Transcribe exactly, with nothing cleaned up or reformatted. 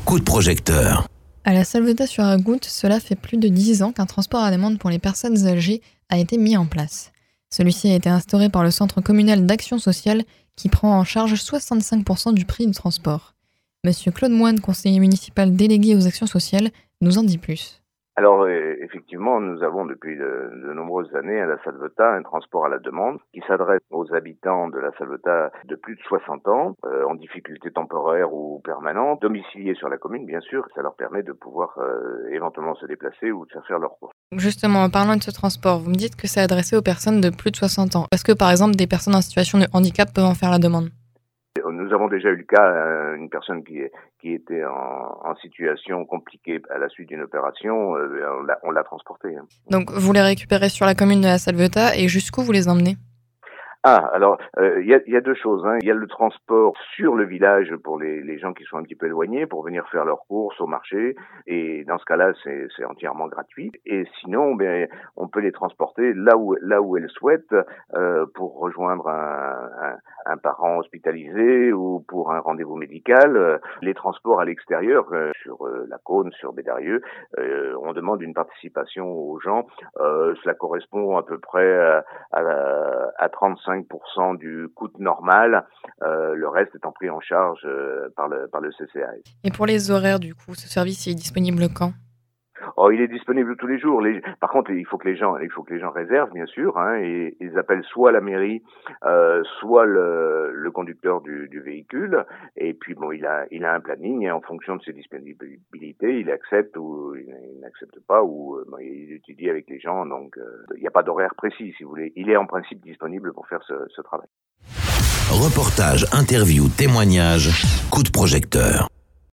Coup de projecteur. À la Salvetat-sur-Agoutte, cela fait plus de dix ans qu'un transport à demande pour les personnes âgées a été mis en place. Celui-ci a été instauré par le Centre communal d'action sociale qui prend en charge soixante-cinq pour cent du prix du transport. Monsieur Claude Moine, conseiller municipal délégué aux actions sociales, nous en dit plus. Alors euh, effectivement, nous avons depuis de, de nombreuses années à la Salvetat un transport à la demande qui s'adresse aux habitants de la Salvetat de plus de soixante ans, euh, en difficulté temporaire ou permanente, domiciliés sur la commune bien sûr. Ça leur permet de pouvoir euh, éventuellement se déplacer ou de faire faire leurs courses. Justement, en parlant de ce transport, vous me dites que c'est adressé aux personnes de plus de soixante ans. Est-ce que par exemple des personnes en situation de handicap peuvent en faire la demande ? Nous avons déjà eu le cas, euh, une personne qui, qui était en, en situation compliquée à la suite d'une opération, euh, on, l'a, on l'a transportée. Donc vous les récupérez sur la commune de la Salvetat et jusqu'où vous les emmenez ? Ah, alors, il euh, y, a, y a deux choses. Il hein. y a le transport sur le village pour les, les gens qui sont un petit peu éloignés, pour venir faire leurs courses au marché. Et dans ce cas-là, c'est, c'est entièrement gratuit. Et sinon, ben, on peut les transporter là où, là où elles souhaitent euh, pour rejoindre un, un, un parent hospitalisé ou pour un rendez-vous médical. Les transports à l'extérieur, euh, sur euh, la Cône, sur Bédarieux, euh, on demande une participation aux gens. Euh, cela correspond à peu près à, à, à trente-cinq pour cent du coût normal, euh, le reste étant pris en charge euh, par le par le C C A S. Et pour les horaires du coup, ce service est disponible quand ? Oh, il est disponible tous les jours. Les... Par contre, il faut que les gens, il faut que les gens réservent, bien sûr, hein, et ils appellent soit la mairie, euh, soit le, le conducteur du, du véhicule. Et puis bon, il a, il a un planning et en fonction de ses disponibilités, il accepte ou il n'accepte pas ou bon, il étudie avec les gens. Donc, euh, il n'y a pas d'horaire précis, si vous voulez. Il est en principe disponible pour faire ce, ce travail. Reportage, interview, témoignage, coup de projecteur.